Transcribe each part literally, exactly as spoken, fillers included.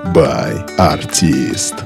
by Artist.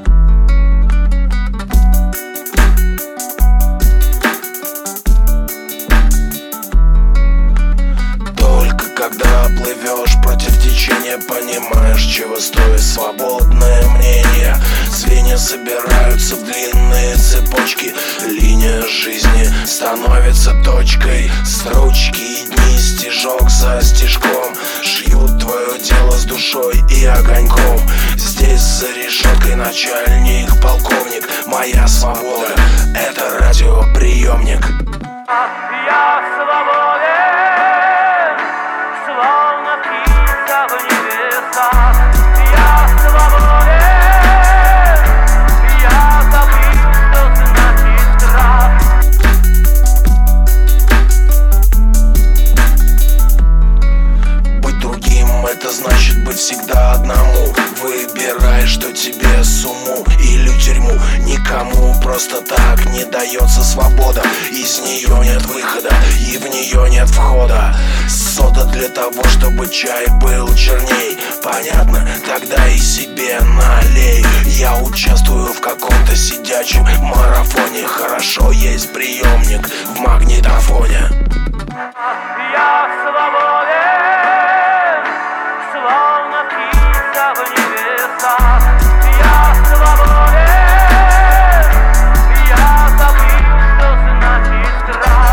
Только когда плывешь против течения, понимаешь, чего стоит свободное мнение. Звенья собираются в длинные цепочки, линия жизни становится точкой. Строчки и дни стежок за стежком шьют твое дело с душой и огоньком. Здесь за решеткой начальник, полковник. Моя свобода — это радиоприемник. Я свободен, словно птица в небесах. Я свободен, я забыл, что значит страх. Быть другим — это значит быть всегда одному. Выбирай, что тебе с уму или в тюрьму. Никому просто так не дается свобода. Из нее нет выхода и в нее нет входа. Сода для того, чтобы чай был черней. Понятно? Тогда и себе налей. Я участвую в каком-то сидячем марафоне. Хорошо, есть приемник в магнитофоне. Я свободен, словно птица в небесах. Я свободен, я забыл, что значит страх.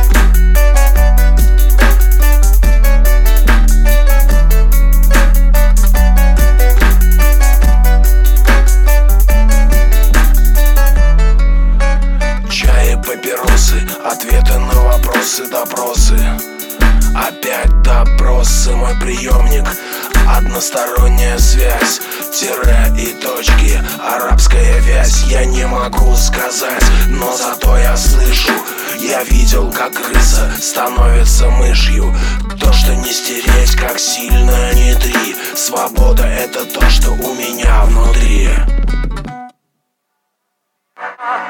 Чай и папиросы, ответы на вопросы, допросы. Опять допросы, мой приемник. Односторонняя связь, тире и точки, арабская вязь. Я не могу сказать, но зато я слышу. Я видел, как крыса становится мышью. То, что не стереть, как сильно не три. Свобода — это то, что у меня внутри.